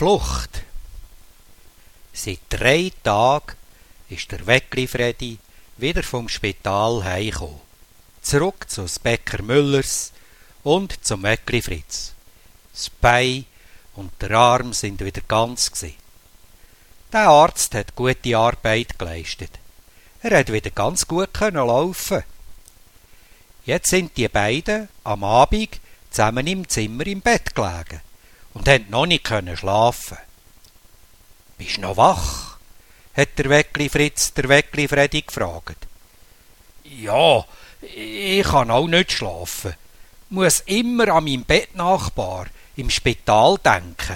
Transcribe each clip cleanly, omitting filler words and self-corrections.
Flucht. Seit 3 Tagen ist der Weckli Fredi wieder vom Spital heimgekommen. Zurück zu Bäcker Müllers und zum Weckli Fritz. Das Bein und der Arm sind wieder ganz gsi. Der Arzt hat gute Arbeit geleistet. Er hat wieder ganz gut laufen. Jetzt sind die beiden am Abend zusammen im Zimmer im Bett gelegen und haben noch nicht schlafen. «Bist noch wach?» hat der Weckli Fritz der Weckli Fredi gefragt. «Ja, ich kann auch nicht schlafen. Muss immer an meinen Bettnachbar im Spital denken.»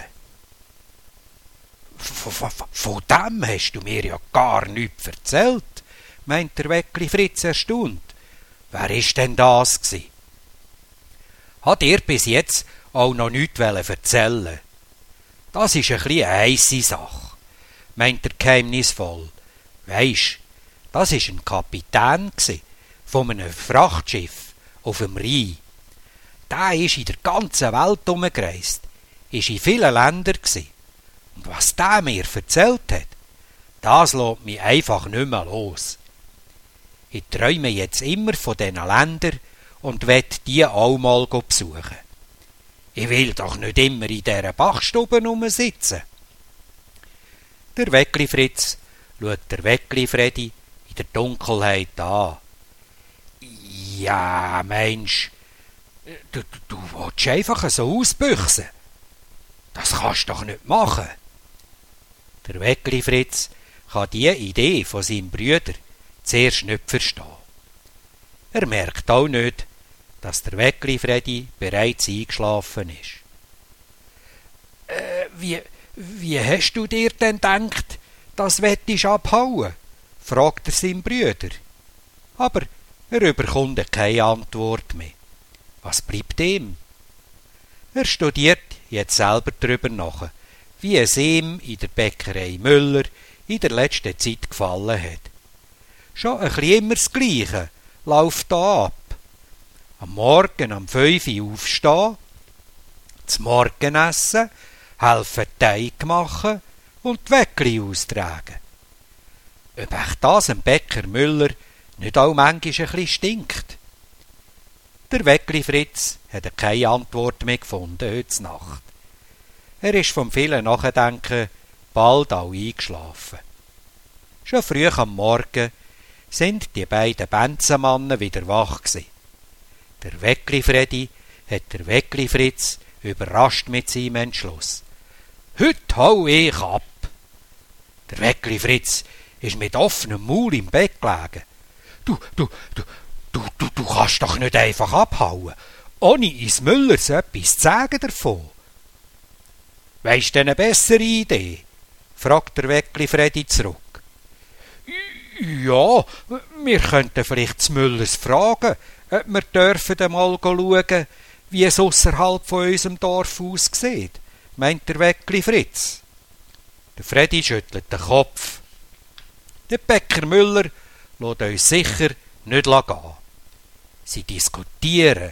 «Von dem hast du mir ja gar nichts erzählt», meint der Weckli Fritz erstaunt. «Wer ist denn das gsi?» «Hat dir bis jetzt auch noch nichts erzählen? Das ist eine heisse Sache», meint er geheimnisvoll. «Weisst, das ist ein Kapitän von einem Frachtschiff auf dem Rhein. Der ist in der ganzen Welt umgereist, ist in vielen Ländern gsi. Und was der mir erzählt hat, das lässt mich einfach nicht mehr los. Ich träume jetzt immer von diesen Ländern und will die auch mal besuchen. Ich will doch nicht immer in dieser Bachstube sitzen.» Der Weckli Fritz schaut der Weckli Fredi in der Dunkelheit an. «Ja, Mensch, du willst einfach so ausbüchsen. Das kannst du doch nicht machen.» Der Weckli Fritz kann die Idee von seinem Brüder zuerst nicht verstehen. Er merkt auch nicht, dass der Weckli Fredi bereits eingeschlafen ist. Wie hast du dir denn gedacht, das wettest abhauen?» fragt er seinen Brüder. Aber er bekommt keine Antwort mehr. Was bleibt ihm? Er studiert jetzt selber darüber nach, wie es ihm in der Bäckerei Müller in der letzten Zeit gefallen hat. Schon ein bisschen immer das Gleiche läuft da ab. Am Morgen um 5 Uhr aufstehen, zum Morgenessen, helfen Teig machen und die Weckli austragen. Ob echt das dem Bäcker Müller nicht auch manchmal ein bisschen stinkt? Der Weckli Fritz hat keine Antwort mehr gefunden heute Nacht. Er ist vom vielen Nachdenken bald auch eingeschlafen. Schon früh am Morgen sind die beiden Benzenmannen wieder wach gsi. Der Weckli Fredi hat der Weckli Fritz überrascht mit seinem Entschluss. «Heute hau ich ab!» Der Weckli Fritz ist mit offenem Maul im Bett gelegen. Du kannst doch nicht einfach abhauen, ohne ins Müllers etwas zu sagen davon.» «Weisst du eine bessere Idee?» fragt der Weckli Fredi zurück. «Ja, wir könnten vielleicht zu Müllers fragen, ob wir dürfen mal schauen, wie es ausserhalb von unserem Dorf aussieht», meint der Weckli Fritz. Der Fredi schüttelt den Kopf. Der Bäcker Müller lässt uns sicher nicht gehen. Sie diskutieren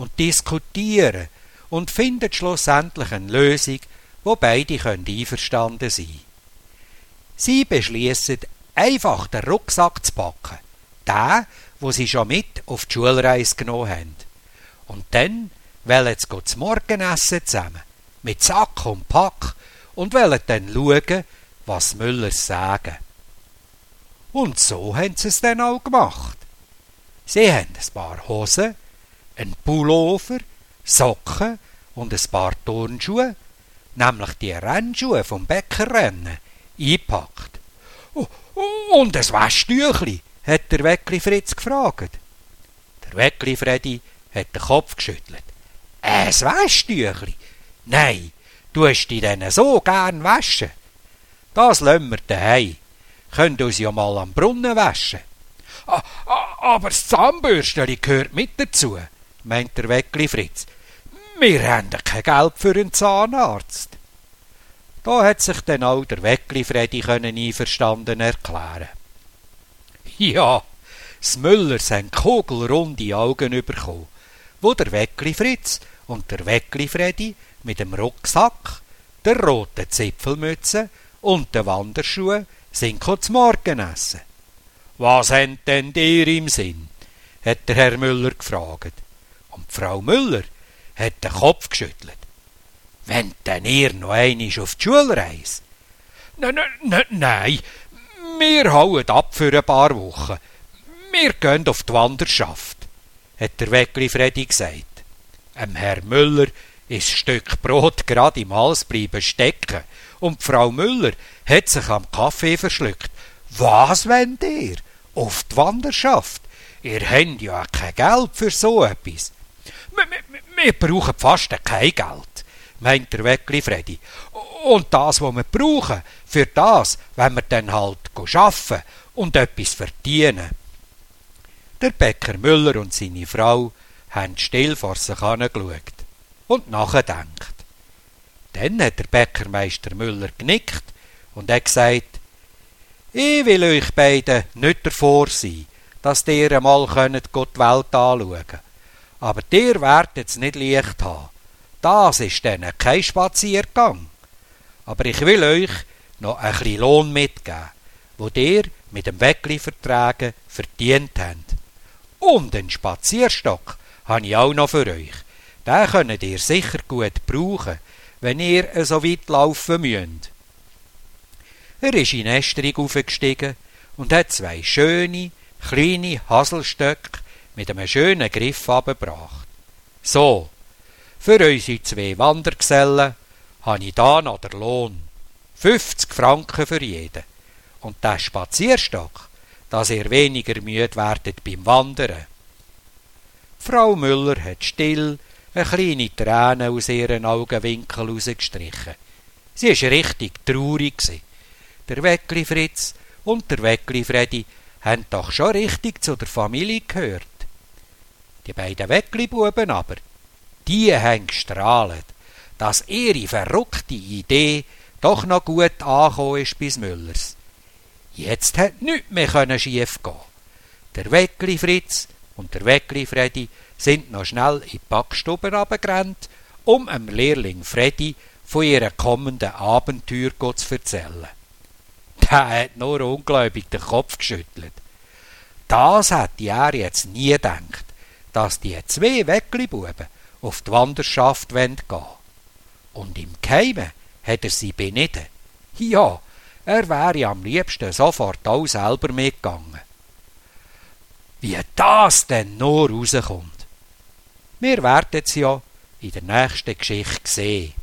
und finden schlussendlich eine Lösung, wo beide einverstanden sein können. Sie beschließen, einfach den Rucksack zu packen, den, wo sie schon mit auf die Schulreise genommen haben. Und dann wollen sie zum Morgenessen zusammen, mit Sack und Pack, und wollen dann schauen, was Müllers sagen. Und so haben sie es dann auch gemacht. Sie haben ein paar Hosen, einen Pullover, Socken und ein paar Turnschuhe, nämlich die Rennschuhe vom Bäckerrennen, eingepackt. «Und ein Wäschtüchli?» hat der Weckli Fritz gefragt. Der Weckli Fredi hat den Kopf geschüttelt. «Ein Wäschtüchli? Nein, du hast dich denn so gern waschen. Das lassen wir daheim. Könnt uns ja mal am Brunnen waschen.» «Aber das Zahnbürsteli gehört mit dazu», meint der Weckli Fritz. «Wir haben kein Geld für einen Zahnarzt.» Da hat sich dann auch der Weckli Fredi einverstanden erklären. Ja, das Müllers haben kugelrunde Augen bekommen, wo der Weckli Fritz und der Weckli Fredi mit dem Rucksack der roten Zipfelmütze und den Wanderschuhen sind zum Morgenessen. »Was habt denn ihr im Sinn?« hat der Herr Müller gefragt. Und Frau Müller hat den Kopf geschüttelt. »Wenn denn ihr noch einmal auf die Schulreise?« Nein, wir hauen ab für ein paar Wochen. Wir gehen auf die Wanderschaft«, hat der Weckli Freddy gesagt. Herr Müller ist das Stück Brot gerade im Hals bleiben stecken und Frau Müller hat sich am Kaffee verschluckt. »Was wollt ihr? Auf die Wanderschaft? Ihr habt ja kein Geld für so etwas.« Wir brauchen fast kein Geld, meint der Weckli Freddy. Und das, was wir brauchen, für das, wenn wir dann halt arbeiten und etwas verdienen. Der Bäcker Müller und seine Frau haben still vor sich angeschaut und nachgedacht. Dann hat der Bäckermeister Müller genickt und hat gesagt, »Ich will euch beiden nicht davor sein, dass ihr einmal die Welt anschauen könnt. Aber ihr werdet es nicht leicht haben. Das ist dann kein Spaziergang. Aber ich will euch noch ein bisschen Lohn mitgeben, wo ihr mit dem Weckli-Verträgen verdient habt. Und einen Spazierstock habe ich auch noch für euch. Den könnt ihr sicher gut brauchen, wenn ihr so weit laufen müsst.« Er ist in Esterung aufgestiegen und hat 2 schöne, kleine Haselstöcke mit einem schönen Griff abgebracht. »So, für unsere 2 Wandergesellen habe ich da noch den Lohn. 50 Franken für jeden. Und der Spazierstock, dass ihr weniger müde werdet beim Wandern.« Frau Müller hat still eine kleine Träne aus ihren Augenwinkeln rausgestrichen. Sie war richtig traurig. Der Weckli Fritz und der Weckli Freddy haben doch schon richtig zu der Familie gehört. Die beiden Weckli-Buben aber, die haben gestrahlt, dass ihre verrückte Idee doch noch gut angekommen ist bis Müllers. Jetzt hat nichts mehr schief gehen. Der Weckli Fritz und der Weckli Freddy sind noch schnell in die Backstube runtergerannt, um dem Lehrling Freddy von ihren kommenden Abenteuer zu erzählen. Der hat nur ungläubig den Kopf geschüttelt. Das hätte er jetzt nie gedacht, dass die 2 Weckli-Buben auf die Wanderschaft gehen wollen. Und im Geheimen hat er sie beneden. Ja, er wäre am liebsten sofort auch selber mitgegangen. Wie das denn nur rauskommt. Wir werden es ja in der nächsten Geschichte sehen.